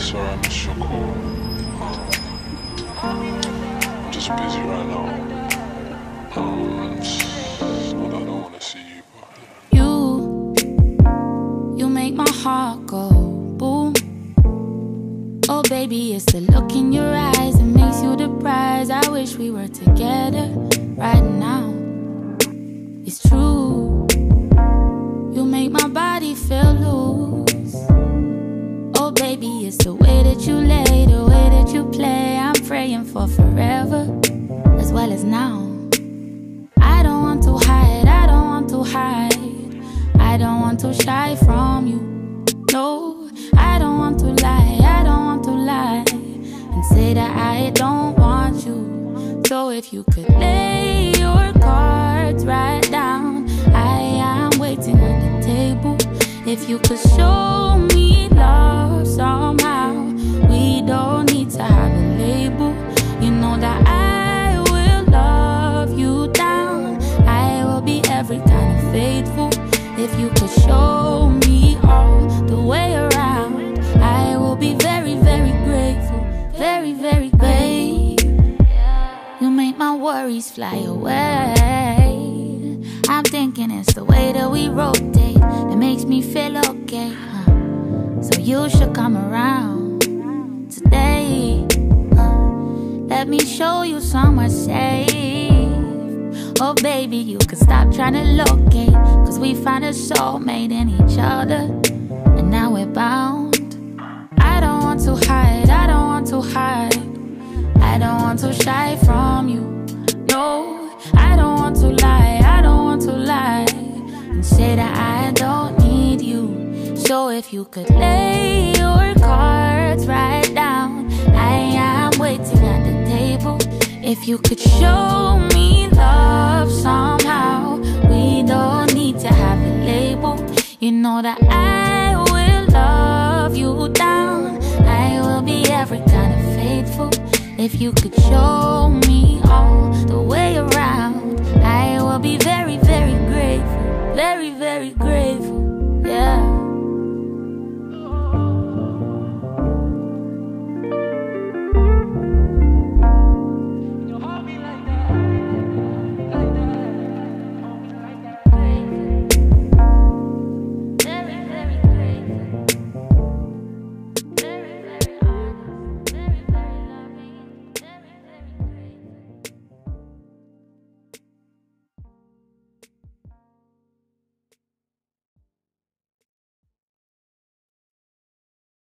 sorry I missed your call. I'm just busy right now. Well, I don't wanna see you, but You make my heart go boom. Oh baby, it's the look in your eyes that makes you the prize. I wish we were together right now. It's true. You make my body feel loose. Oh baby, it's the way that you lay, the way that you play. I'm praying for forever as well as now. I don't want to hide, I don't want to hide. I don't want to shy from you. No, I don't want to lie, I don't want to lie and say that I don't want you. So if you could lay your cards right down, I am waiting at the table. If you could show me love somehow, we don't need to have a label. You know that I will love you down. I will be every kind of faithful. If you could show me all the way around, I will be very, very grateful. Very, very grateful. You make my worries fly away. I'm thinking it's the way that we rotate that makes me feel okay, So you should come around today. Let me show you somewhere safe. Oh baby, you can stop trying to locate, cause we found a soulmate in each other, and now we're bound. I don't want to hide, I don't want to hide. I don't want to shy from you. No, I don't want to lie, I don't want to lie and say that I don't need you. So if you could lay your cards right down, I am waiting at the table. If you could show me love somehow, we don't need to have a label. You know that I will love you down. I will be every kind of faithful. If you could show me all the way around, I will be very, very grateful. Very, very grateful, yeah.